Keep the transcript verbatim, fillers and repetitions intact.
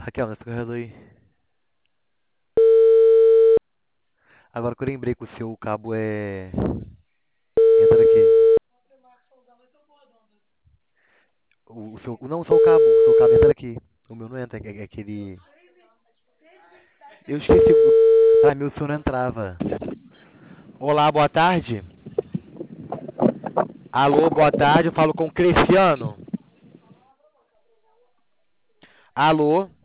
Raquel, nessa corredor aí. Agora que eu lembrei que o seu cabo é. Entra aqui. O, o seu. Não, o seu cabo. O seu cabo entra aqui. O meu não entra, é, é aquele. Eu esqueci. Pra mim o seu não entrava. Olá, boa tarde. Alô, boa tarde. Eu falo com o Cristiano. Alô.